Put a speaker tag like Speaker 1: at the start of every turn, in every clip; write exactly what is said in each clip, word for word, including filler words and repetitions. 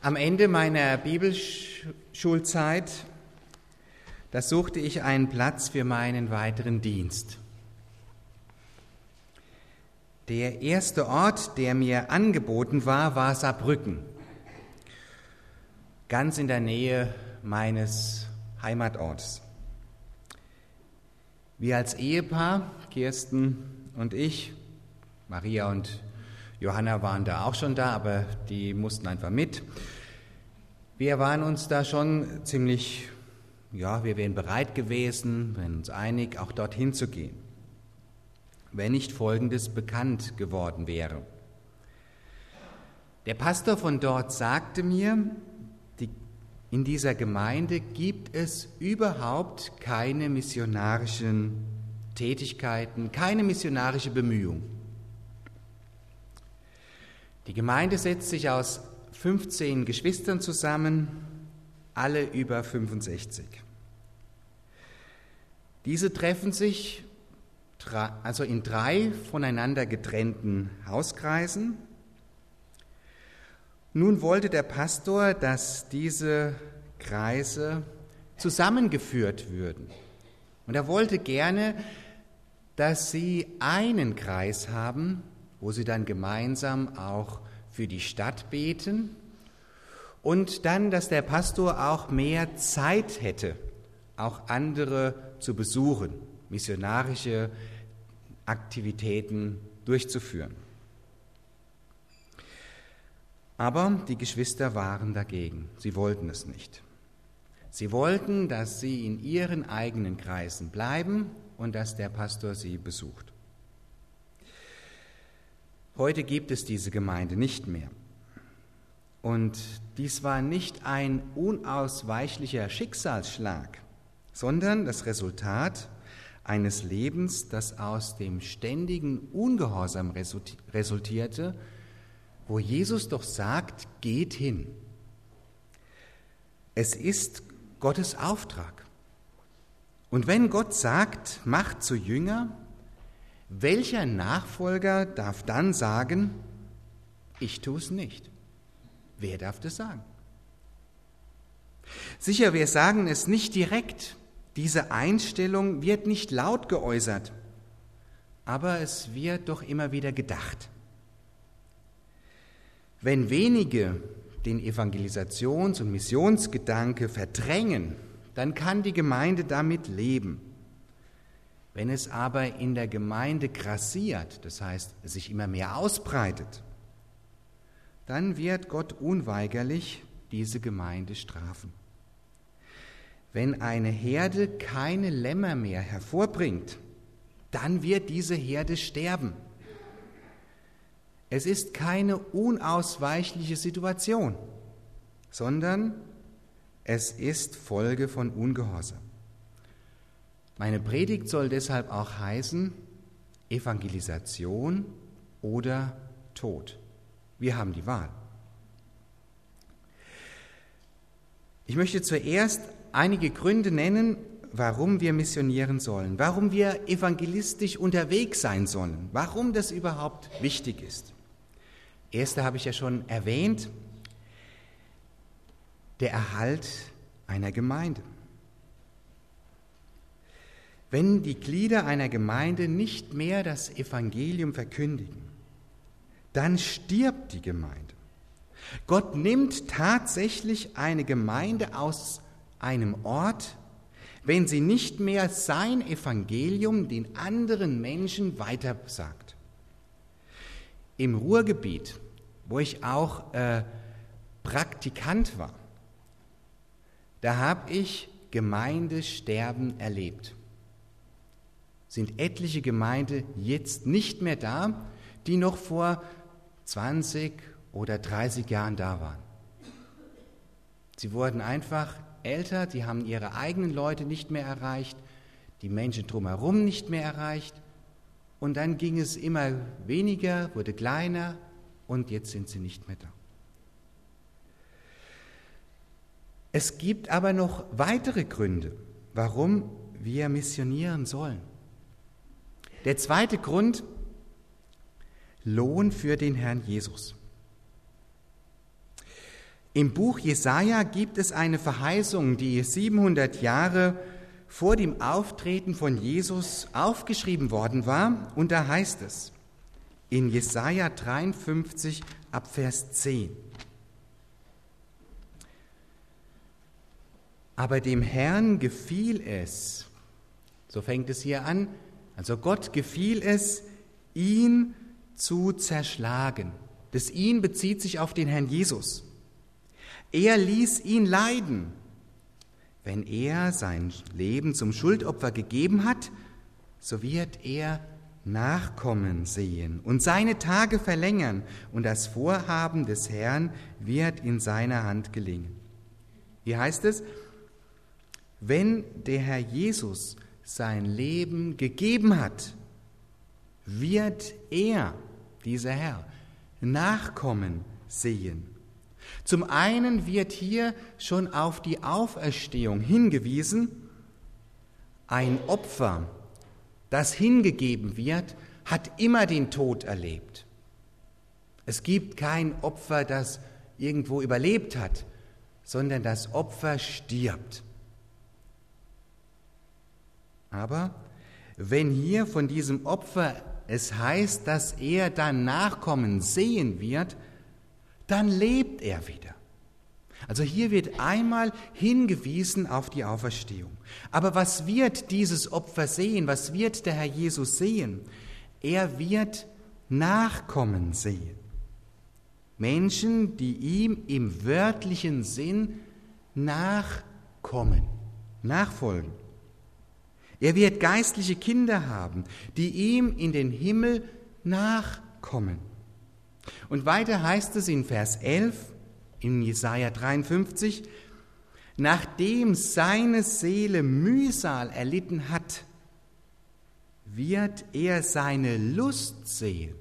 Speaker 1: Am Ende meiner Bibelschulzeit, da suchte ich einen Platz für meinen weiteren Dienst. Der erste Ort, der mir angeboten war, war Saarbrücken, ganz in der Nähe meines Heimatorts. Wir als Ehepaar, Kirsten und ich, Maria und Johanna waren da auch schon da, aber die mussten einfach mit. Wir waren uns da schon ziemlich, ja, wir wären bereit gewesen, wenn uns einig, auch dorthin zu gehen, wenn nicht Folgendes bekannt geworden wäre. Der Pastor von dort sagte mir, die, in dieser Gemeinde gibt es überhaupt keine missionarischen Tätigkeiten, keine missionarische Bemühung. Die Gemeinde setzt sich aus fünfzehn Geschwistern zusammen, alle über fünfundsechzig. Diese treffen sich also in drei voneinander getrennten Hauskreisen. Nun wollte der Pastor, dass diese Kreise zusammengeführt würden. Und er wollte gerne, dass sie einen Kreis haben, wo sie dann gemeinsam auch für die Stadt beten und dann, dass der Pastor auch mehr Zeit hätte, auch andere zu besuchen, missionarische Aktivitäten durchzuführen. Aber die Geschwister waren dagegen, sie wollten es nicht. Sie wollten, dass sie in ihren eigenen Kreisen bleiben und dass der Pastor sie besucht. Heute gibt es diese Gemeinde nicht mehr. Und dies war nicht ein unausweichlicher Schicksalsschlag, sondern das Resultat eines Lebens, das aus dem ständigen Ungehorsam resultierte, wo Jesus doch sagt, geht hin. Es ist Gottes Auftrag. Und wenn Gott sagt, macht zu Jünger, welcher Nachfolger darf dann sagen, ich tue es nicht? Wer darf das sagen? Sicher, wir sagen es nicht direkt. Diese Einstellung wird nicht laut geäußert, aber es wird doch immer wieder gedacht. Wenn wenige den Evangelisations- und Missionsgedanke verdrängen, dann kann die Gemeinde damit leben. Wenn es aber in der Gemeinde grassiert, das heißt, sich immer mehr ausbreitet, dann wird Gott unweigerlich diese Gemeinde strafen. Wenn eine Herde keine Lämmer mehr hervorbringt, dann wird diese Herde sterben. Es ist keine unausweichliche Situation, sondern es ist Folge von Ungehorsam. Meine Predigt soll deshalb auch heißen, Evangelisation oder Tod. Wir haben die Wahl. Ich möchte zuerst einige Gründe nennen, warum wir missionieren sollen, warum wir evangelistisch unterwegs sein sollen, warum das überhaupt wichtig ist. Erste habe ich ja schon erwähnt, der Erhalt einer Gemeinde. Wenn die Glieder einer Gemeinde nicht mehr das Evangelium verkündigen, dann stirbt die Gemeinde. Gott nimmt tatsächlich eine Gemeinde aus einem Ort, wenn sie nicht mehr sein Evangelium den anderen Menschen weitersagt. Im Ruhrgebiet, wo ich auch äh, Praktikant war, da habe ich Gemeindesterben erlebt. Sind etliche Gemeinden jetzt nicht mehr da, die noch vor zwanzig oder dreißig Jahren da waren. Sie wurden einfach älter, die haben ihre eigenen Leute nicht mehr erreicht, die Menschen drumherum nicht mehr erreicht und dann ging es immer weniger, wurde kleiner und jetzt sind sie nicht mehr da. Es gibt aber noch weitere Gründe, warum wir missionieren sollen. Der zweite Grund, Lohn für den Herrn Jesus. Im Buch Jesaja gibt es eine Verheißung, die siebenhundert Jahre vor dem Auftreten von Jesus aufgeschrieben worden war. Und da heißt es in Jesaja dreiundfünfzig ab Vers zehn: Aber dem Herrn gefiel es, so fängt es hier an, also Gott gefiel es, ihn zu zerschlagen. Das ihn bezieht sich auf den Herrn Jesus. Er ließ ihn leiden. Wenn er sein Leben zum Schuldopfer gegeben hat, so wird er Nachkommen sehen und seine Tage verlängern, und das Vorhaben des Herrn wird in seiner Hand gelingen. Wie heißt es? Wenn der Herr Jesus sein Leben gegeben hat, wird er, dieser Herr, Nachkommen sehen. Zum einen wird hier schon auf die Auferstehung hingewiesen. Ein Opfer, das hingegeben wird, hat immer den Tod erlebt. Es gibt kein Opfer, das irgendwo überlebt hat, sondern das Opfer stirbt. Aber wenn hier von diesem Opfer es heißt, dass er dann Nachkommen sehen wird, dann lebt er wieder. Also hier wird einmal hingewiesen auf die Auferstehung. Aber was wird dieses Opfer sehen? Was wird der Herr Jesus sehen? Er wird Nachkommen sehen. Menschen, die ihm im wörtlichen Sinn nachkommen, nachfolgen. Er wird geistliche Kinder haben, die ihm in den Himmel nachkommen. Und weiter heißt es in Vers elf, in Jesaja dreiundfünfzig, nachdem seine Seele Mühsal erlitten hat, wird er seine Lust sehen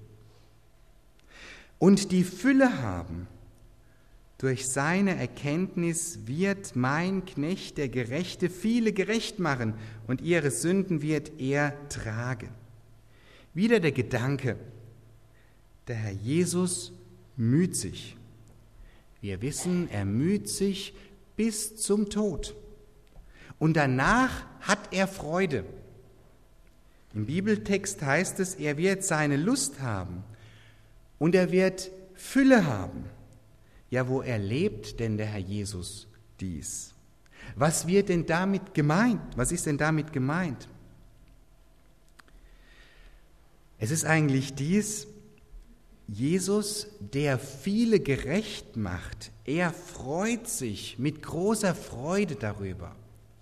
Speaker 1: und die Fülle haben. Durch seine Erkenntnis wird mein Knecht, der Gerechte, viele gerecht machen, und ihre Sünden wird er tragen. Wieder der Gedanke, der Herr Jesus müht sich. Wir wissen, er müht sich bis zum Tod. Und danach hat er Freude. Im Bibeltext heißt es, er wird seine Lust haben und er wird Fülle haben. Ja, wo erlebt denn der Herr Jesus dies? Was wird denn damit gemeint? Was ist denn damit gemeint? Es ist eigentlich dies: Jesus, der viele gerecht macht, er freut sich mit großer Freude darüber.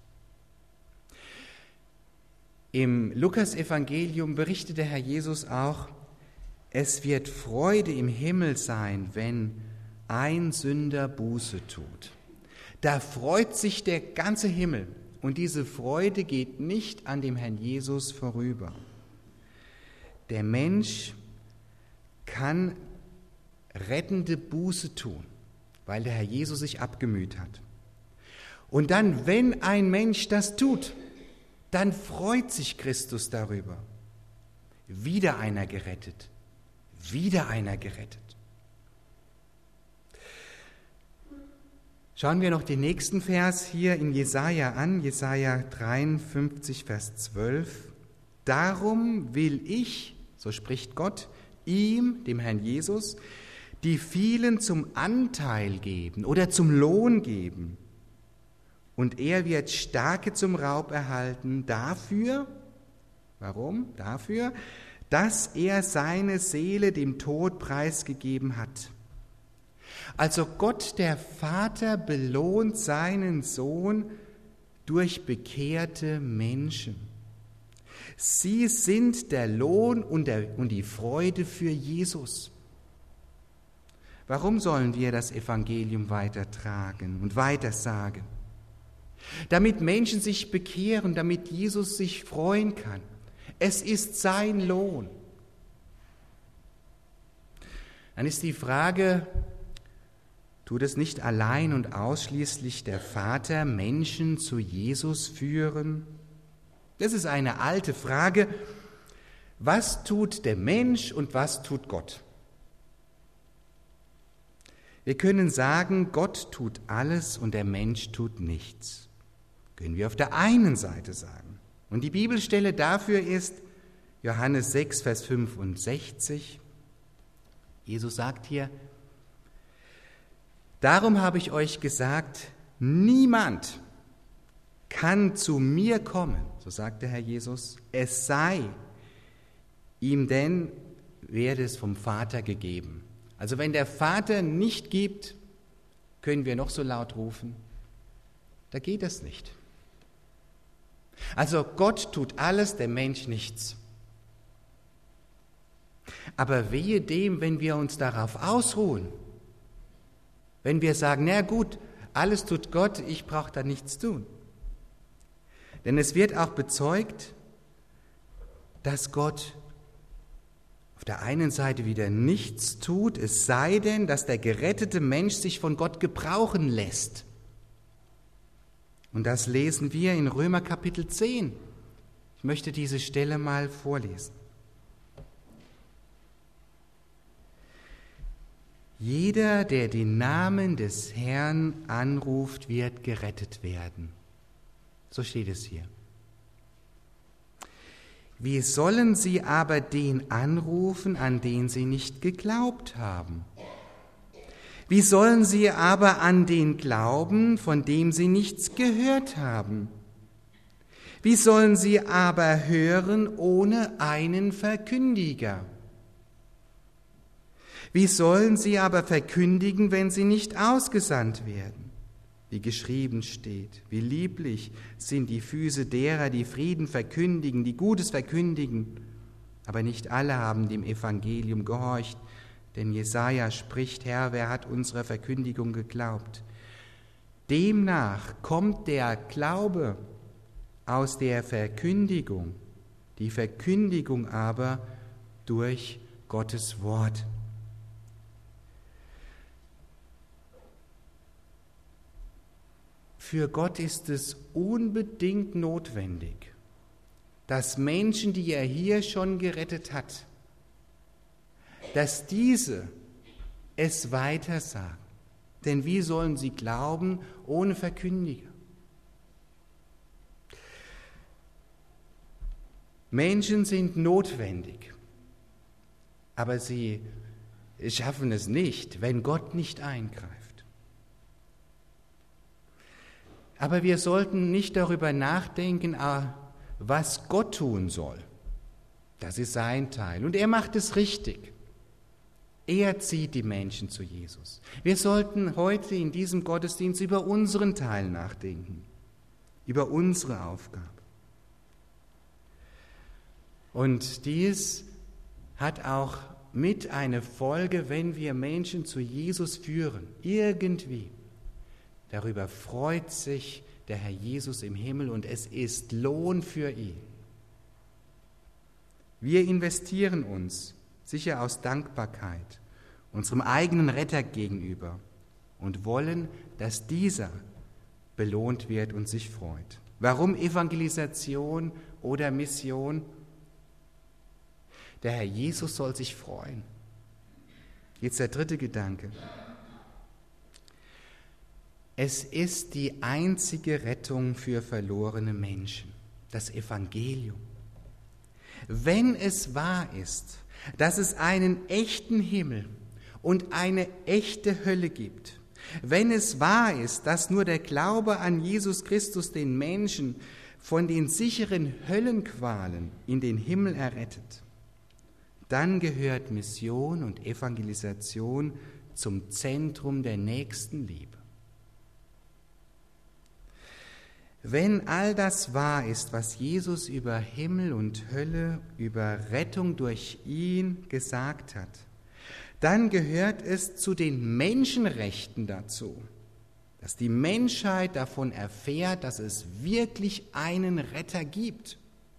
Speaker 1: Im Lukasevangelium berichtet der Herr Jesus auch, es wird Freude im Himmel sein, wenn ein Sünder Buße tut. Da freut sich der ganze Himmel, und diese Freude geht nicht an dem Herrn Jesus vorüber. Der Mensch kann rettende Buße tun, weil der Herr Jesus sich abgemüht hat. Und dann, wenn ein Mensch das tut, dann freut sich Christus darüber. Wieder einer gerettet, wieder einer gerettet. Schauen wir noch den nächsten Vers hier in Jesaja an, Jesaja dreiundfünfzig, Vers zwölf. Darum will ich, so spricht Gott, ihm, dem Herrn Jesus, die vielen zum Anteil geben oder zum Lohn geben. Und er wird Starke zum Raub erhalten dafür, warum? Dafür, dass er seine Seele dem Tod preisgegeben hat. Also Gott, der Vater, belohnt seinen Sohn durch bekehrte Menschen. Sie sind der Lohn und, der, und die Freude für Jesus. Warum sollen wir das Evangelium weitertragen und weitersagen? Damit Menschen sich bekehren, damit Jesus sich freuen kann. Es ist sein Lohn. Dann ist die Frage, tut es nicht allein und ausschließlich der Vater, Menschen zu Jesus führen? Das ist eine alte Frage. Was tut der Mensch und was tut Gott? Wir können sagen, Gott tut alles und der Mensch tut nichts. Können wir auf der einen Seite sagen. Und die Bibelstelle dafür ist Johannes sechs, Vers fünfundsechzig. Jesus sagt hier: Darum habe ich euch gesagt, niemand kann zu mir kommen, so sagt der Herr Jesus, es sei ihm denn, werde es vom Vater gegeben. Also wenn der Vater nicht gibt, können wir noch so laut rufen, da geht es nicht. Also Gott tut alles, der Mensch nichts. Aber wehe dem, wenn wir uns darauf ausruhen, wenn wir sagen, na gut, alles tut Gott, ich brauche da nichts tun. Denn es wird auch bezeugt, dass Gott auf der einen Seite wieder nichts tut, es sei denn, dass der gerettete Mensch sich von Gott gebrauchen lässt. Und das lesen wir in Römer Kapitel zehn. Ich möchte diese Stelle mal vorlesen. Jeder, der den Namen des Herrn anruft, wird gerettet werden. So steht es hier. Wie sollen sie aber den anrufen, an den sie nicht geglaubt haben? Wie sollen sie aber an den glauben, von dem sie nichts gehört haben? Wie sollen sie aber hören ohne einen Verkündiger? Wie sollen sie aber verkündigen, wenn sie nicht ausgesandt werden? Wie geschrieben steht, wie lieblich sind die Füße derer, die Frieden verkündigen, die Gutes verkündigen. Aber nicht alle haben dem Evangelium gehorcht, denn Jesaja spricht, Herr, wer hat unserer Verkündigung geglaubt? Demnach kommt der Glaube aus der Verkündigung, die Verkündigung aber durch Gottes Wort. Für Gott ist es unbedingt notwendig, dass Menschen, die er hier schon gerettet hat, dass diese es weitersagen. Denn wie sollen sie glauben ohne Verkündiger? Menschen sind notwendig, aber sie schaffen es nicht, wenn Gott nicht eingreift. Aber wir sollten nicht darüber nachdenken, was Gott tun soll. Das ist sein Teil. Und er macht es richtig. Er zieht die Menschen zu Jesus. Wir sollten heute in diesem Gottesdienst über unseren Teil nachdenken, über unsere Aufgabe. Und dies hat auch mit eine Folge, wenn wir Menschen zu Jesus führen, irgendwie. Darüber freut sich der Herr Jesus im Himmel und es ist Lohn für ihn. Wir investieren uns sicher aus Dankbarkeit unserem eigenen Retter gegenüber und wollen, dass dieser belohnt wird und sich freut. Warum Evangelisation oder Mission? Der Herr Jesus soll sich freuen. Jetzt der dritte Gedanke. Es ist die einzige Rettung für verlorene Menschen, das Evangelium. Wenn es wahr ist, dass es einen echten Himmel und eine echte Hölle gibt, wenn es wahr ist, dass nur der Glaube an Jesus Christus den Menschen von den sicheren Höllenqualen in den Himmel errettet, dann gehört Mission und Evangelisation zum Zentrum der Nächstenliebe. Wenn all das wahr ist, was Jesus über Himmel und Hölle, über Rettung durch ihn gesagt hat, dann gehört es zu den Menschenrechten dazu, dass die Menschheit davon erfährt, dass es wirklich einen Retter gibt.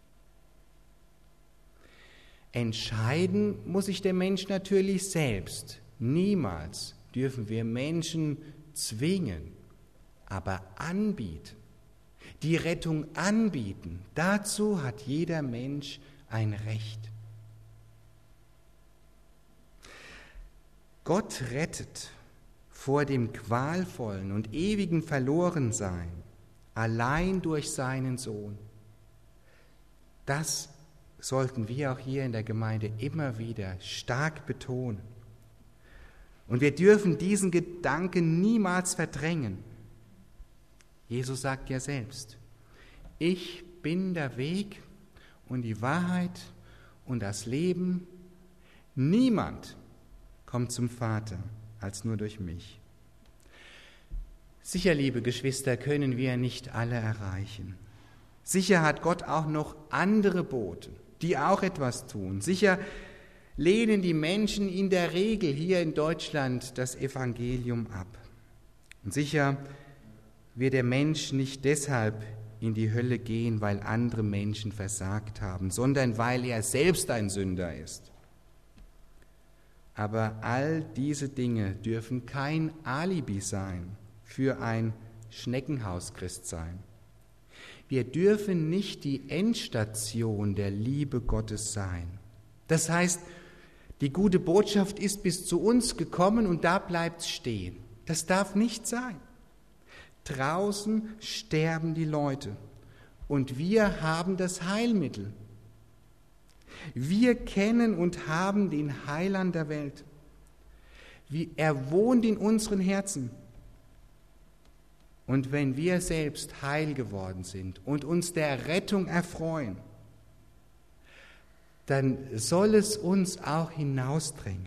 Speaker 1: Entscheiden muss sich der Mensch natürlich selbst. Niemals dürfen wir Menschen zwingen, aber anbieten. Die Rettung anbieten, dazu hat jeder Mensch ein Recht. Gott rettet vor dem qualvollen und ewigen Verlorensein, allein durch seinen Sohn. Das sollten wir auch hier in der Gemeinde immer wieder stark betonen. Und wir dürfen diesen Gedanken niemals verdrängen. Jesus sagt ja selbst, ich bin der Weg und die Wahrheit und das Leben. Niemand kommt zum Vater als nur durch mich. Sicher, liebe Geschwister, können wir nicht alle erreichen. Sicher hat Gott auch noch andere Boten, die auch etwas tun. Sicher lehnen die Menschen in der Regel hier in Deutschland das Evangelium ab. Und sicher wird der Mensch nicht deshalb in die Hölle gehen, weil andere Menschen versagt haben, sondern weil er selbst ein Sünder ist. Aber all diese Dinge dürfen kein Alibi sein für ein Schneckenhauschristsein. Wir dürfen nicht die Endstation der Liebe Gottes sein. Das heißt, die gute Botschaft ist bis zu uns gekommen und da bleibt es stehen. Das darf nicht sein. Draußen sterben die Leute und wir haben das Heilmittel. Wir kennen und haben den Heiland der Welt. Er wohnt in unseren Herzen. Und wenn wir selbst heil geworden sind und uns der Rettung erfreuen, dann soll es uns auch hinausdrängen.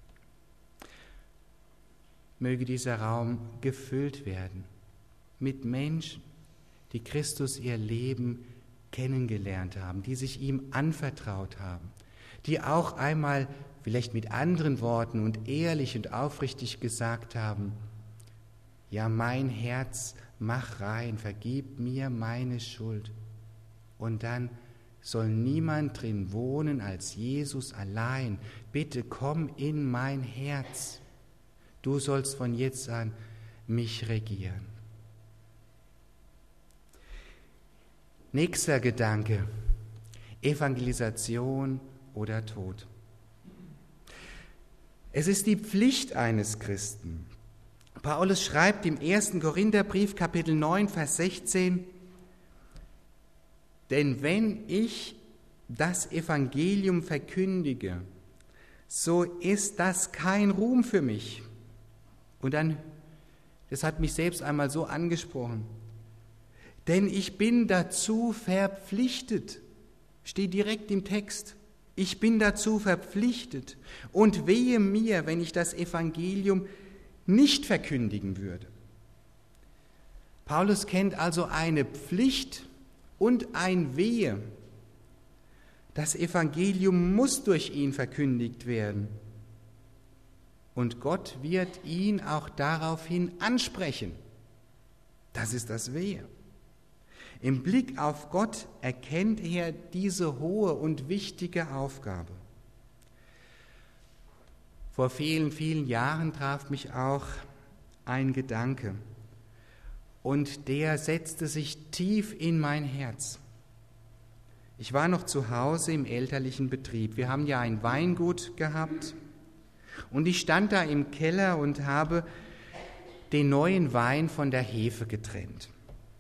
Speaker 1: Möge dieser Raum gefüllt werden mit Menschen, die Christus ihr Leben kennengelernt haben, die sich ihm anvertraut haben, die auch einmal vielleicht mit anderen Worten und ehrlich und aufrichtig gesagt haben, ja, mein Herz, mach rein, vergib mir meine Schuld. Und dann soll niemand drin wohnen als Jesus allein. Bitte komm in mein Herz. Du sollst von jetzt an mich regieren. Nächster Gedanke, Evangelisation oder Tod. Es ist die Pflicht eines Christen. Paulus schreibt im ersten Korintherbrief, Kapitel neun, Vers sechzehn, denn wenn ich das Evangelium verkündige, so ist das kein Ruhm für mich. Und dann, das hat mich selbst einmal so angesprochen, denn ich bin dazu verpflichtet, steht direkt im Text, ich bin dazu verpflichtet und wehe mir, wenn ich das Evangelium nicht verkündigen würde. Paulus kennt also eine Pflicht und ein Wehe. Das Evangelium muss durch ihn verkündigt werden. Und Gott wird ihn auch daraufhin ansprechen. Das ist das Wehe. Im Blick auf Gott erkennt er diese hohe und wichtige Aufgabe. Vor vielen, vielen Jahren traf mich auch ein Gedanke und der setzte sich tief in mein Herz. Ich war noch zu Hause im elterlichen Betrieb. Wir haben ja ein Weingut gehabt und ich stand da im Keller und habe den neuen Wein von der Hefe getrennt.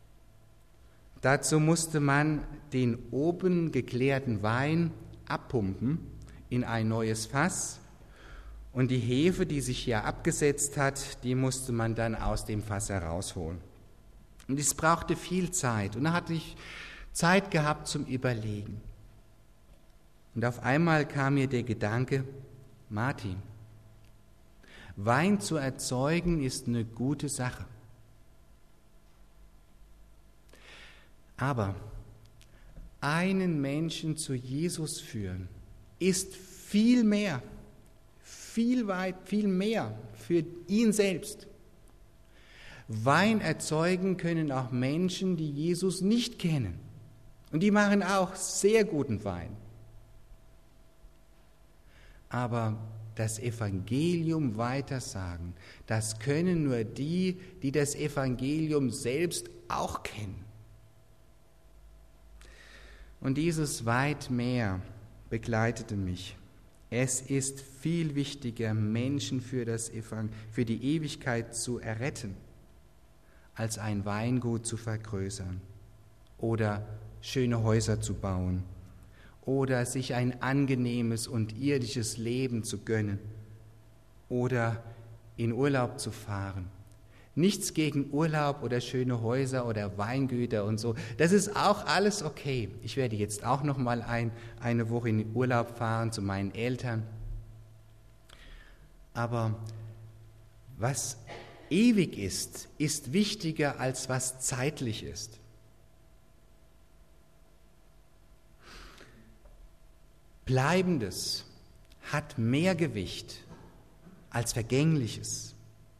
Speaker 1: Dazu musste man den oben geklärten Wein abpumpen in ein neues Fass. Und die Hefe, die sich hier abgesetzt hat, die musste man dann aus dem Fass herausholen. Und es brauchte viel Zeit. Und da hatte ich Zeit gehabt zum Überlegen. Und auf einmal kam mir der Gedanke, Martin, Wein zu erzeugen ist eine gute Sache. Aber einen Menschen zu Jesus führen ist viel mehr. Viel weit, viel mehr für ihn selbst. Wein erzeugen können auch Menschen, die Jesus nicht kennen. Und die machen auch sehr guten Wein. Aber das Evangelium weitersagen, das können nur die, die das Evangelium selbst auch kennen. Und dieses weit mehr begleitete mich. Es ist viel wichtiger, Menschen für, das Evangel- für die Ewigkeit zu erretten, als ein Weingut zu vergrößern oder schöne Häuser zu bauen oder sich ein angenehmes und irdisches Leben zu gönnen oder in Urlaub zu fahren. Nichts gegen Urlaub oder schöne Häuser oder Weingüter und so. Das ist auch alles okay. Ich werde jetzt auch noch mal ein, eine Woche in den Urlaub fahren zu meinen Eltern. Aber was ewig ist, ist wichtiger als was zeitlich ist. Bleibendes hat mehr Gewicht als Vergängliches.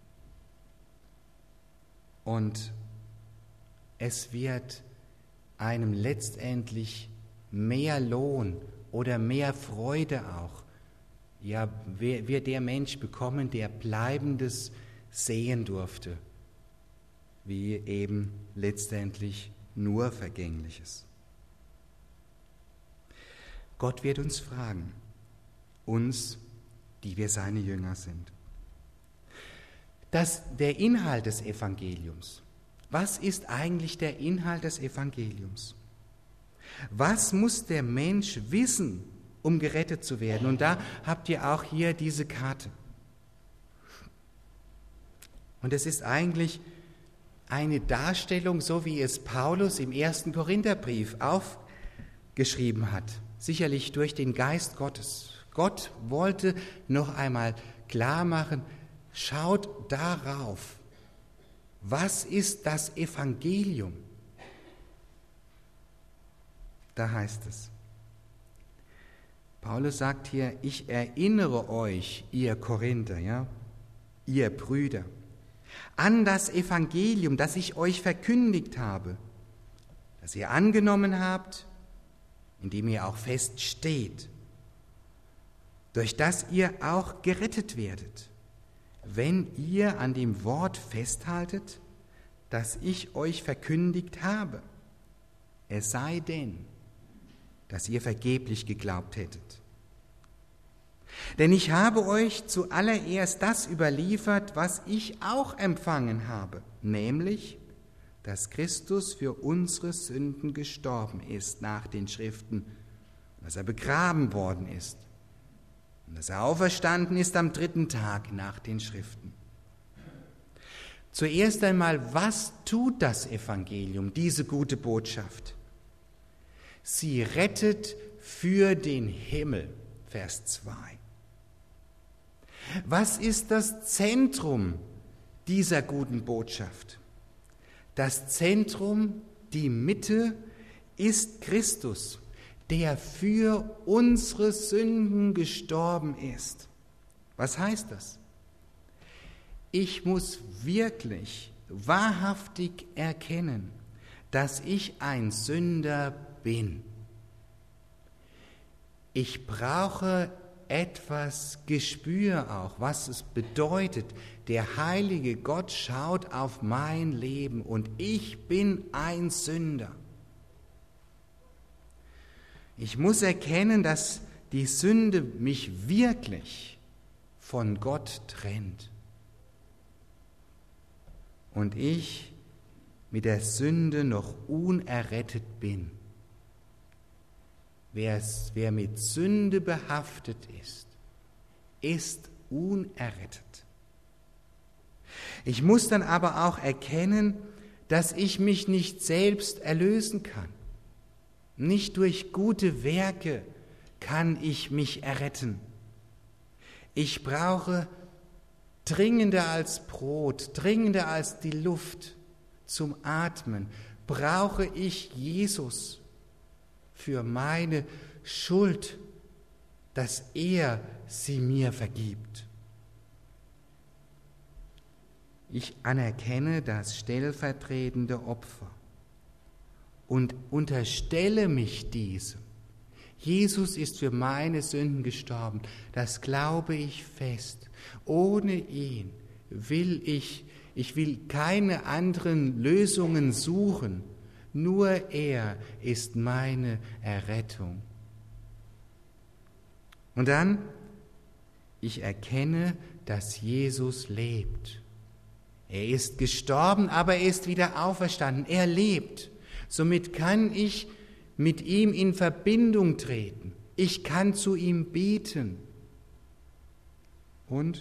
Speaker 1: Und es wird einem letztendlich mehr Lohn oder mehr Freude auch, ja, wird der Mensch bekommen, der Bleibendes sehen durfte, wie eben letztendlich nur Vergängliches. Gott wird uns fragen, uns, die wir seine Jünger sind. Das, der Inhalt des Evangeliums. Was ist eigentlich der Inhalt des Evangeliums? Was muss der Mensch wissen, um gerettet zu werden? Und da habt ihr auch hier diese Karte. Und es ist eigentlich eine Darstellung, so wie es Paulus im ersten Korintherbrief aufgeschrieben hat, sicherlich durch den Geist Gottes. Gott wollte noch einmal klar machen, schaut darauf, was ist das Evangelium? Da heißt es, Paulus sagt hier, ich erinnere euch, ihr Korinther, ja, ihr Brüder, an das Evangelium, das ich euch verkündigt habe, das ihr angenommen habt, in dem ihr auch fest steht, durch das ihr auch gerettet werdet, wenn ihr an dem Wort festhaltet, das ich euch verkündigt habe, es sei denn, dass ihr vergeblich geglaubt hättet. Denn ich habe euch zuallererst das überliefert, was ich auch empfangen habe, nämlich, dass Christus für unsere Sünden gestorben ist nach den Schriften, dass er begraben worden ist und dass er auferstanden ist am dritten Tag nach den Schriften. Zuerst einmal, was tut das Evangelium, diese gute Botschaft? Sie rettet für den Himmel, Vers zwei. Was ist das Zentrum dieser guten Botschaft? Das Zentrum, die Mitte, ist Christus, der für unsere Sünden gestorben ist. Was heißt das? Ich muss wirklich wahrhaftig erkennen, dass ich ein Sünder bin. Ich brauche etwas Gespür auch, was es bedeutet. Der heilige Gott schaut auf mein Leben und ich bin ein Sünder. Ich muss erkennen, dass die Sünde mich wirklich von Gott trennt. Und ich mit der Sünde noch unerrettet bin. Wer, wer mit Sünde behaftet ist, ist unerrettet. Ich muss dann aber auch erkennen, dass ich mich nicht selbst erlösen kann. Nicht durch gute Werke kann ich mich erretten. Ich brauche dringender als Brot, dringender als die Luft zum Atmen, brauche ich Jesus für meine Schuld, dass er sie mir vergibt. Ich anerkenne das stellvertretende Opfer und unterstelle mich diesem. Jesus ist für meine Sünden gestorben, das glaube ich fest. Ohne ihn will ich, ich will keine anderen Lösungen suchen, nur er ist meine Errettung. Und dann ich erkenne, dass Jesus lebt. Er ist gestorben, aber er ist wieder auferstanden. Er lebt. Somit kann ich mit ihm in Verbindung treten. Ich kann zu ihm beten. Und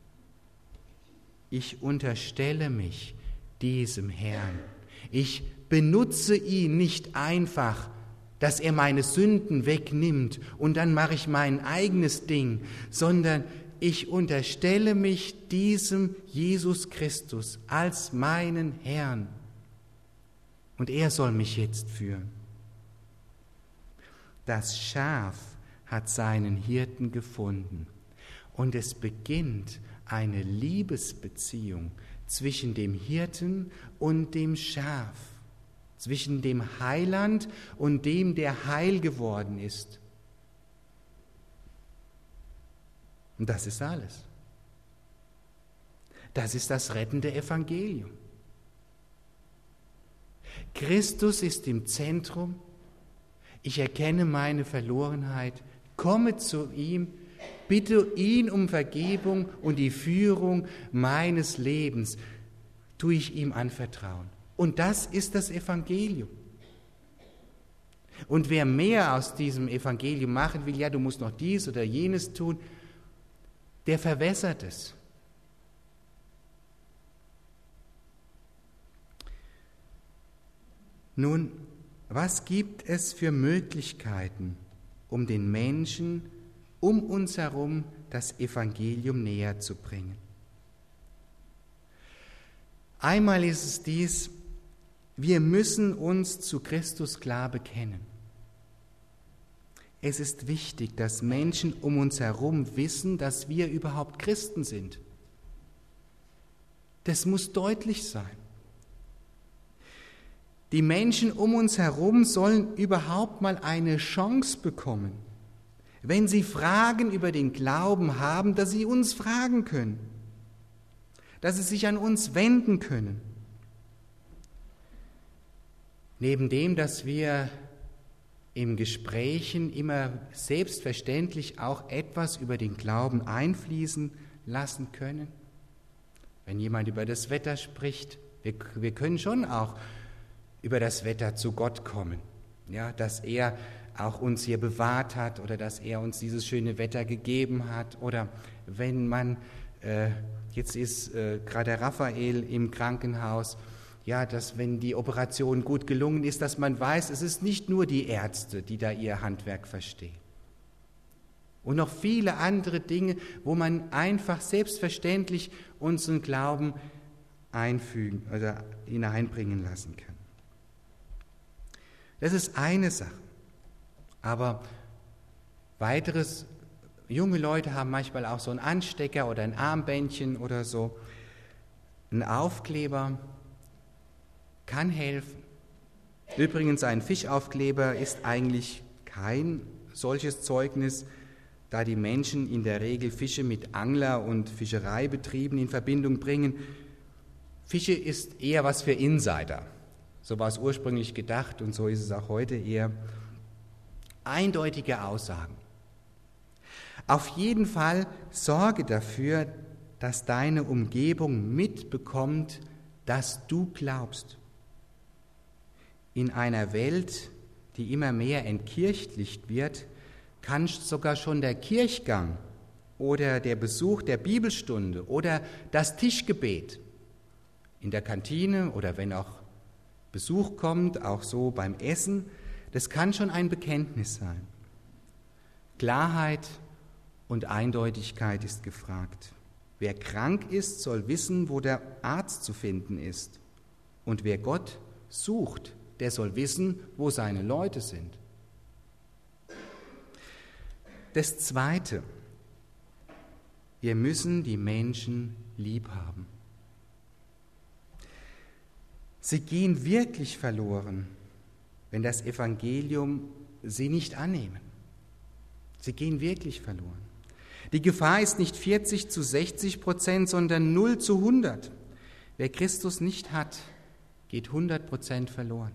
Speaker 1: ich unterstelle mich diesem Herrn. Ich benutze ihn nicht einfach, dass er meine Sünden wegnimmt und dann mache ich mein eigenes Ding, sondern ich unterstelle mich diesem Jesus Christus als meinen Herrn. Und er soll mich jetzt führen. Das Schaf hat seinen Hirten gefunden und es beginnt eine Liebesbeziehung zwischen dem Hirten und dem Schaf, zwischen dem Heiland und dem, der heil geworden ist. Und das ist alles. Das ist das rettende Evangelium. Christus ist im Zentrum. Ich erkenne meine Verlorenheit, komme zu ihm, bitte ihn um Vergebung und die Führung meines Lebens, tue ich ihm anvertrauen. Und das ist das Evangelium. Und wer mehr aus diesem Evangelium machen will, ja, du musst noch dies oder jenes tun, der verwässert es. Nun, was gibt es für Möglichkeiten, um den Menschen um uns herum das Evangelium näher zu bringen? Einmal ist es dies, wir müssen uns zu Christus klar bekennen. Es ist wichtig, dass Menschen um uns herum wissen, dass wir überhaupt Christen sind. Das muss deutlich sein. Die Menschen um uns herum sollen überhaupt mal eine Chance bekommen, wenn sie Fragen über den Glauben haben, dass sie uns fragen können, dass sie sich an uns wenden können. Neben dem, dass wir im Gesprächen immer selbstverständlich auch etwas über den Glauben einfließen lassen können. Wenn jemand über das Wetter spricht, wir, wir können schon auch über das Wetter zu Gott kommen, ja, dass er auch uns hier bewahrt hat oder dass er uns dieses schöne Wetter gegeben hat. Oder wenn man, äh, jetzt ist äh, gerade Raphael im Krankenhaus, ja, dass wenn die Operation gut gelungen ist, dass man weiß, es ist nicht nur die Ärzte, die da ihr Handwerk verstehen. Und noch viele andere Dinge, wo man einfach selbstverständlich unseren Glauben einfügen oder hineinbringen lassen kann. Das ist eine Sache. Aber weiteres, junge Leute haben manchmal auch so einen Anstecker oder ein Armbändchen oder so. Ein Aufkleber kann helfen. Übrigens, ein Fischaufkleber ist eigentlich kein solches Zeugnis, da die Menschen in der Regel Fische mit Angler- und Fischereibetrieben in Verbindung bringen. Fische ist eher was für Insider. So war es ursprünglich gedacht und so ist es auch heute eher. Eindeutige Aussagen. Auf jeden Fall sorge dafür, dass deine Umgebung mitbekommt, dass du glaubst. In einer Welt, die immer mehr entkirchlicht wird, kann sogar schon der Kirchgang oder der Besuch der Bibelstunde oder das Tischgebet in der Kantine oder wenn auch Besuch kommt, auch so beim Essen, das kann schon ein Bekenntnis sein. Klarheit und Eindeutigkeit ist gefragt. Wer krank ist, soll wissen, wo der Arzt zu finden ist. Und wer Gott sucht, der soll wissen, wo seine Leute sind. Das Zweite, wir müssen die Menschen lieb haben. Sie gehen wirklich verloren, wenn das Evangelium sie nicht annehmen. Sie gehen wirklich verloren. Die Gefahr ist nicht vierzig zu sechzig Prozent, sondern null zu hundert. Wer Christus nicht hat, geht hundert Prozent verloren.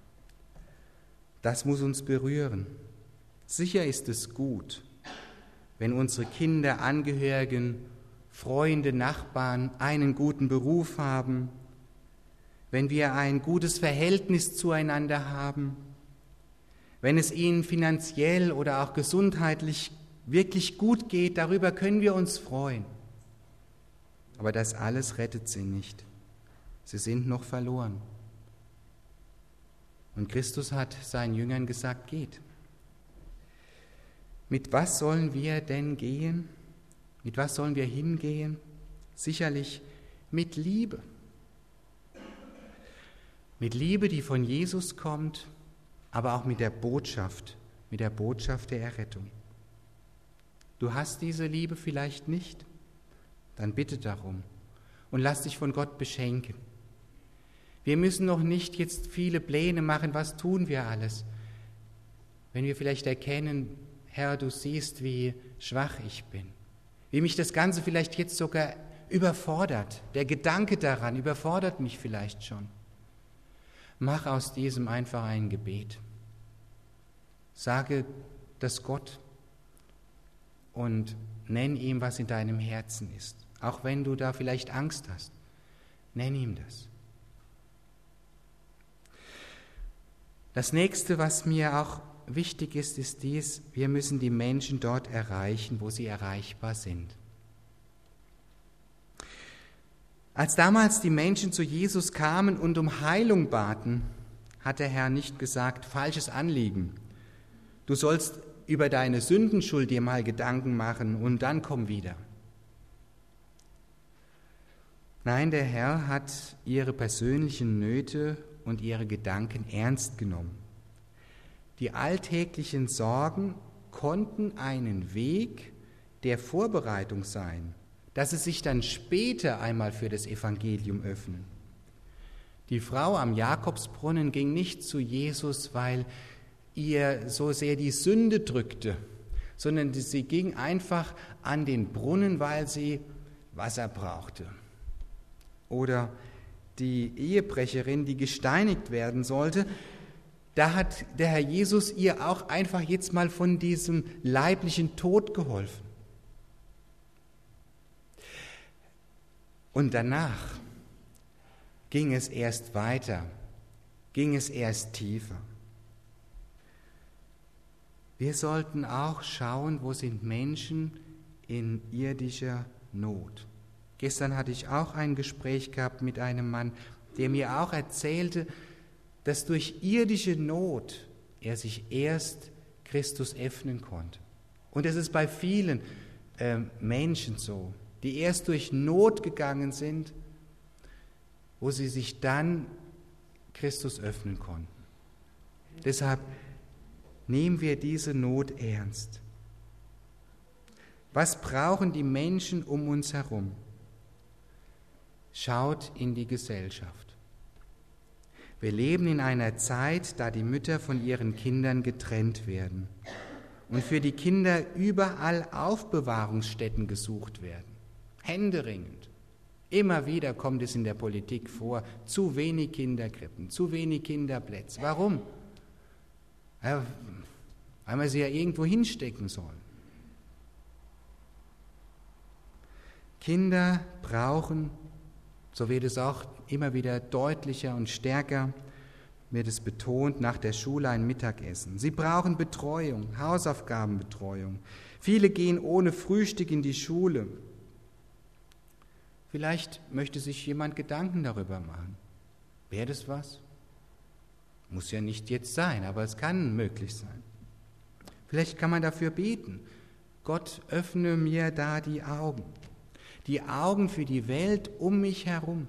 Speaker 1: Das muss uns berühren. Sicher ist es gut, wenn unsere Kinder, Angehörigen, Freunde, Nachbarn einen guten Beruf haben, wenn wir ein gutes Verhältnis zueinander haben, wenn es ihnen finanziell oder auch gesundheitlich wirklich gut geht, darüber können wir uns freuen. Aber das alles rettet sie nicht. Sie sind noch verloren. Und Christus hat seinen Jüngern gesagt, geht. Mit was sollen wir denn gehen? Mit was sollen wir hingehen? Sicherlich mit Liebe. Mit Liebe, die von Jesus kommt, aber auch mit der Botschaft, mit der Botschaft der Errettung. Du hast diese Liebe vielleicht nicht? Dann bitte darum und lass dich von Gott beschenken. Wir müssen noch nicht jetzt viele Pläne machen, was tun wir alles. Wenn wir vielleicht erkennen, Herr, du siehst, wie schwach ich bin, wie mich das Ganze vielleicht jetzt sogar überfordert. Der Gedanke daran überfordert mich vielleicht schon. Mach aus diesem einfach ein Gebet. Sage das Gott und nenn ihm, was in deinem Herzen ist. Auch wenn du da vielleicht Angst hast, nenn ihm das. Das nächste, was mir auch wichtig ist, ist dies: Wir müssen die Menschen dort erreichen, wo sie erreichbar sind. Als damals die Menschen zu Jesus kamen und um Heilung baten, hat der Herr nicht gesagt, falsches Anliegen. Du sollst über deine Sündenschuld dir mal Gedanken machen und dann komm wieder. Nein, der Herr hat ihre persönlichen Nöte und ihre Gedanken ernst genommen. Die alltäglichen Sorgen konnten einen Weg der Vorbereitung sein, dass sie sich dann später einmal für das Evangelium öffnen. Die Frau am Jakobsbrunnen ging nicht zu Jesus, weil ihr so sehr die Sünde drückte, sondern sie ging einfach an den Brunnen, weil sie Wasser brauchte. Oder die Ehebrecherin, die gesteinigt werden sollte, da hat der Herr Jesus ihr auch einfach jetzt mal von diesem leiblichen Tod geholfen. Und danach ging es erst weiter, ging es erst tiefer. Wir sollten auch schauen, wo sind Menschen in irdischer Not. Gestern hatte ich auch ein Gespräch gehabt mit einem Mann, der mir auch erzählte, dass durch irdische Not er sich erst Christus öffnen konnte. Und es ist bei vielen äh, Menschen so, die erst durch Not gegangen sind, wo sie sich dann Christus öffnen konnten. Deshalb nehmen wir diese Not ernst. Was brauchen die Menschen um uns herum? Schaut in die Gesellschaft. Wir leben in einer Zeit, da die Mütter von ihren Kindern getrennt werden und für die Kinder überall Aufbewahrungsstätten gesucht werden. Händeringend. Immer wieder kommt es in der Politik vor, zu wenig Kinderkrippen, zu wenig Kinderplätze. Warum? Ja, weil man sie ja irgendwo hinstecken soll. Kinder brauchen, so wird es auch immer wieder deutlicher und stärker, wird es betont, nach der Schule ein Mittagessen. Sie brauchen Betreuung, Hausaufgabenbetreuung. Viele gehen ohne Frühstück in die Schule. Vielleicht möchte sich jemand Gedanken darüber machen. Wäre das was? Muss ja nicht jetzt sein, aber es kann möglich sein. Vielleicht kann man dafür beten. Gott, öffne mir da die Augen. Die Augen für die Welt um mich herum.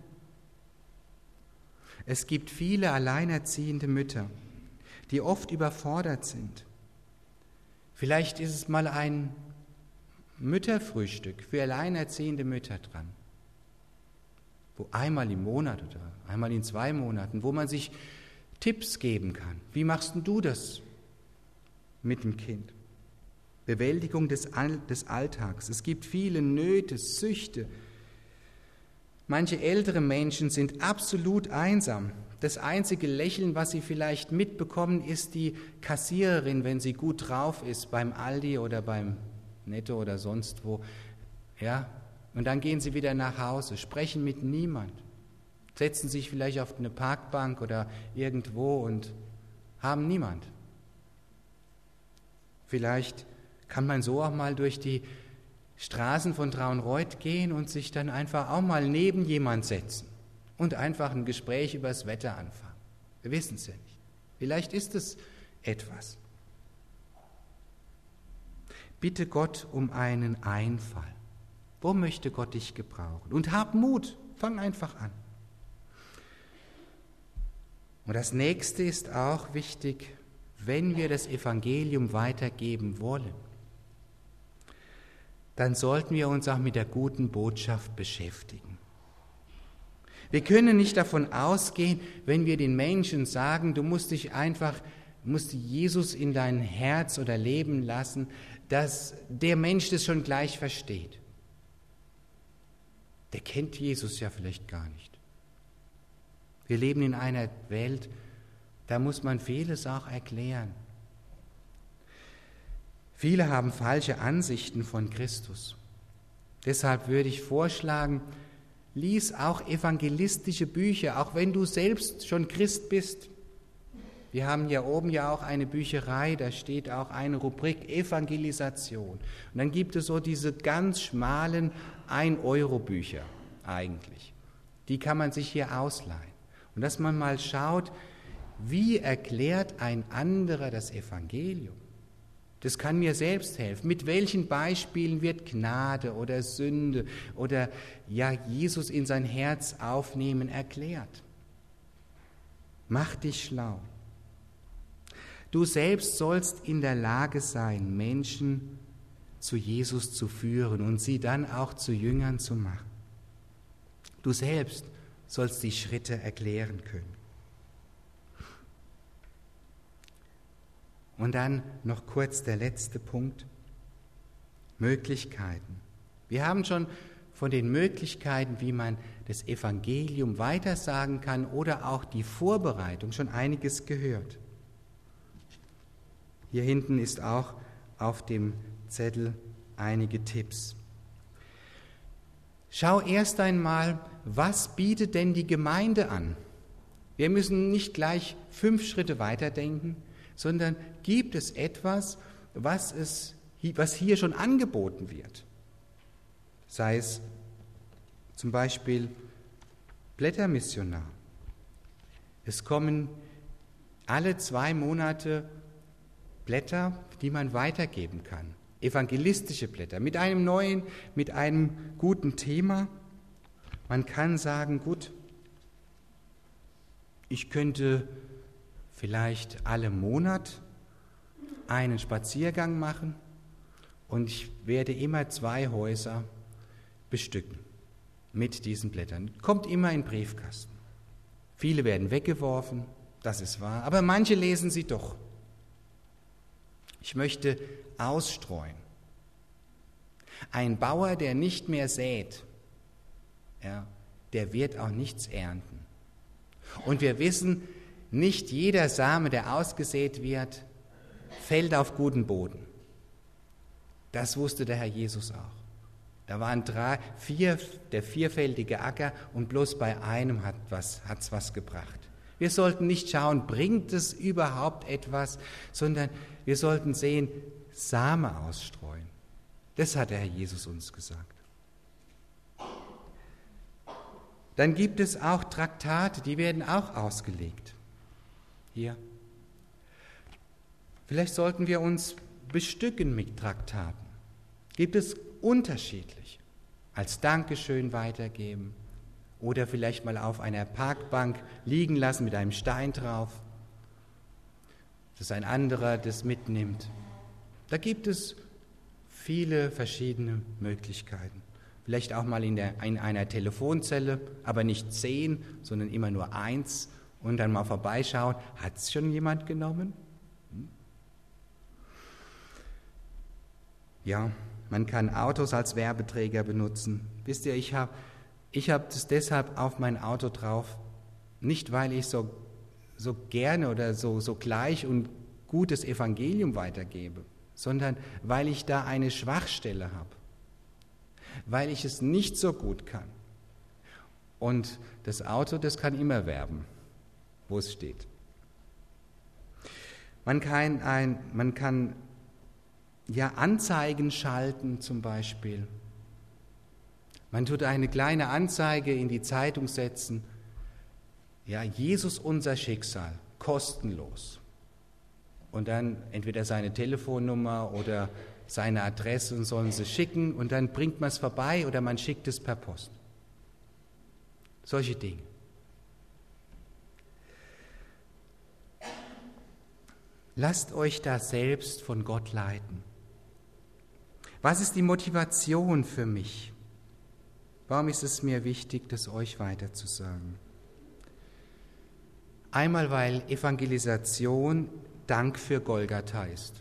Speaker 1: Es gibt viele alleinerziehende Mütter, die oft überfordert sind. Vielleicht ist es mal ein Mütterfrühstück für alleinerziehende Mütter dran, wo einmal im Monat oder einmal in zwei Monaten, wo man sich Tipps geben kann. Wie machst denn du das mit dem Kind? Bewältigung des, All- des Alltags. Es gibt viele Nöte, Süchte. Manche ältere Menschen sind absolut einsam. Das einzige Lächeln, was sie vielleicht mitbekommen, ist die Kassiererin, wenn sie gut drauf ist beim Aldi oder beim Netto oder sonst wo. Ja, und dann gehen sie wieder nach Hause, sprechen mit niemand, setzen sich vielleicht auf eine Parkbank oder irgendwo und haben niemand. Vielleicht kann man so auch mal durch die Straßen von Traunreut gehen und sich dann einfach auch mal neben jemand setzen und einfach ein Gespräch über das Wetter anfangen. Wir wissen es ja nicht. Vielleicht ist es etwas. Bitte Gott um einen Einfall. Wo möchte Gott dich gebrauchen? Und hab Mut, fang einfach an. Und das Nächste ist auch wichtig, wenn wir das Evangelium weitergeben wollen, dann sollten wir uns auch mit der guten Botschaft beschäftigen. Wir können nicht davon ausgehen, wenn wir den Menschen sagen, du musst dich einfach, musst Jesus in dein Herz oder Leben lassen, dass der Mensch das schon gleich versteht. Der kennt Jesus ja vielleicht gar nicht. Wir leben in einer Welt, da muss man vieles auch erklären. Viele haben falsche Ansichten von Christus. Deshalb würde ich vorschlagen, lies auch evangelistische Bücher, auch wenn du selbst schon Christ bist. Wir haben ja oben ja auch eine Bücherei, da steht auch eine Rubrik Evangelisation. Und dann gibt es so diese ganz schmalen ein-Euro-Bücher eigentlich. Die kann man sich hier ausleihen. Und dass man mal schaut, wie erklärt ein anderer das Evangelium? Das kann mir selbst helfen. Mit welchen Beispielen wird Gnade oder Sünde oder ja Jesus in sein Herz aufnehmen erklärt? Mach dich schlau. Du selbst sollst in der Lage sein, Menschen zu Jesus zu führen und sie dann auch zu Jüngern zu machen. Du selbst sollst die Schritte erklären können. Und dann noch kurz der letzte Punkt, Möglichkeiten. Wir haben schon von den Möglichkeiten, wie man das Evangelium weitersagen kann oder auch die Vorbereitung schon einiges gehört. Hier hinten ist auch auf dem Zettel einige Tipps. Schau erst einmal, was bietet denn die Gemeinde an? Wir müssen nicht gleich fünf Schritte weiterdenken, sondern gibt es etwas, was, es, was hier schon angeboten wird? Sei es zum Beispiel Blättermissionar. Es kommen alle zwei Monate Blätter, die man weitergeben kann. Evangelistische Blätter mit einem neuen, mit einem guten Thema. Man kann sagen, gut, ich könnte vielleicht alle Monat einen Spaziergang machen und ich werde immer zwei Häuser bestücken mit diesen Blättern. Kommt immer in den Briefkasten. Viele werden weggeworfen, das ist wahr, aber manche lesen sie doch. Ich möchte ausstreuen. Ein Bauer, der nicht mehr sät, ja, der wird auch nichts ernten. Und wir wissen, nicht jeder Same, der ausgesät wird, fällt auf guten Boden. Das wusste der Herr Jesus auch. Da waren drei, vier, der vierfältige Acker und bloß bei einem hat was, hat's was gebracht. Wir sollten nicht schauen, bringt es überhaupt etwas, sondern wir sollten sehen, Same ausstreuen. Das hat der Herr Jesus uns gesagt. Dann gibt es auch Traktate, die werden auch ausgelegt. Hier. Vielleicht sollten wir uns bestücken mit Traktaten. Gibt es unterschiedlich. Als Dankeschön weitergeben oder vielleicht mal auf einer Parkbank liegen lassen mit einem Stein drauf, dass ein anderer das mitnimmt. Da gibt es viele verschiedene Möglichkeiten. Vielleicht auch mal in, der, in einer Telefonzelle, aber nicht zehn, sondern immer nur eins und dann mal vorbeischauen. Hat es schon jemand genommen? Hm? Ja, man kann Autos als Werbeträger benutzen. Wisst ihr, ich habe ich hab das deshalb auf mein Auto drauf, nicht weil ich so, so gerne oder so, so gleich und gutes Evangelium weitergebe, sondern weil ich da eine Schwachstelle habe, weil ich es nicht so gut kann. Und das Auto, das kann immer werben, wo es steht. Man kann, ein, man kann ja Anzeigen schalten zum Beispiel. Man tut eine kleine Anzeige in die Zeitung setzen. Ja, Jesus unser Schicksal, kostenlos. Und dann entweder seine Telefonnummer oder seine Adresse und sollen sie schicken und dann bringt man es vorbei oder man schickt es per Post. Solche Dinge. Lasst euch da selbst von Gott leiten. Was ist die Motivation für mich? Warum ist es mir wichtig, das euch weiterzusagen? Einmal, weil Evangelisation Dank für Golgatha ist.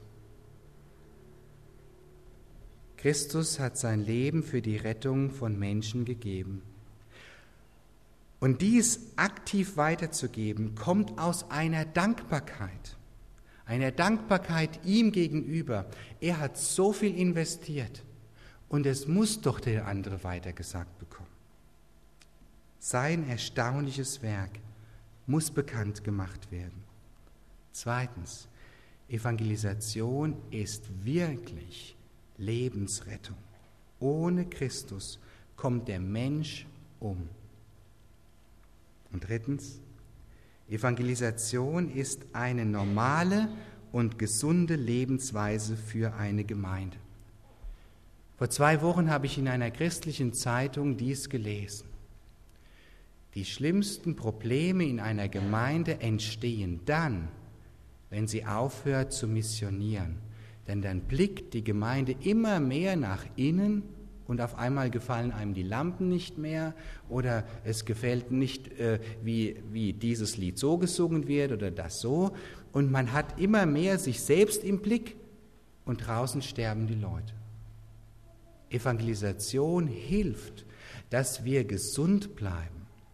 Speaker 1: Christus hat sein Leben für die Rettung von Menschen gegeben. Und dies aktiv weiterzugeben, kommt aus einer Dankbarkeit. Einer Dankbarkeit ihm gegenüber. Er hat so viel investiert und es muss doch der andere weitergesagt bekommen. Sein erstaunliches Werk muss bekannt gemacht werden. Zweitens, Evangelisation ist wirklich Lebensrettung. Ohne Christus kommt der Mensch um. Und drittens, Evangelisation ist eine normale und gesunde Lebensweise für eine Gemeinde. Vor zwei Wochen habe ich in einer christlichen Zeitung dies gelesen. Die schlimmsten Probleme in einer Gemeinde entstehen dann, wenn sie aufhört zu missionieren. Denn dann blickt die Gemeinde immer mehr nach innen und auf einmal gefallen einem die Lampen nicht mehr oder es gefällt nicht, äh, wie, wie dieses Lied so gesungen wird oder das so. Und man hat immer mehr sich selbst im Blick und draußen sterben die Leute. Evangelisation hilft, dass wir gesund bleiben.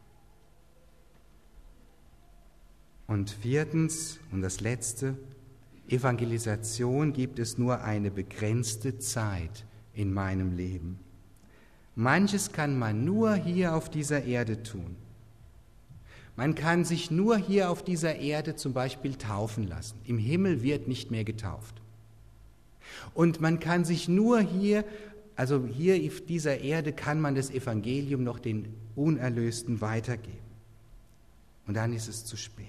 Speaker 1: Und viertens und das Letzte, Evangelisation gibt es nur eine begrenzte Zeit in meinem Leben. Manches kann man nur hier auf dieser Erde tun. Man kann sich nur hier auf dieser Erde zum Beispiel taufen lassen. Im Himmel wird nicht mehr getauft. Und man kann sich nur hier, also hier auf dieser Erde kann man das Evangelium noch den Unerlösten weitergeben. Und dann ist es zu spät.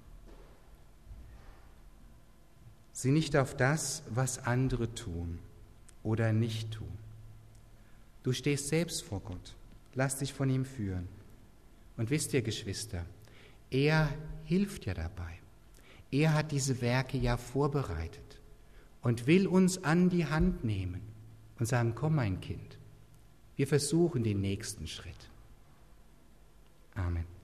Speaker 1: Sieh nicht auf das, was andere tun oder nicht tun. Du stehst selbst vor Gott. Lass dich von ihm führen. Und wisst ihr, Geschwister, er hilft ja dabei. Er hat diese Werke ja vorbereitet und will uns an die Hand nehmen und sagen, komm mein Kind, wir versuchen den nächsten Schritt. Amen.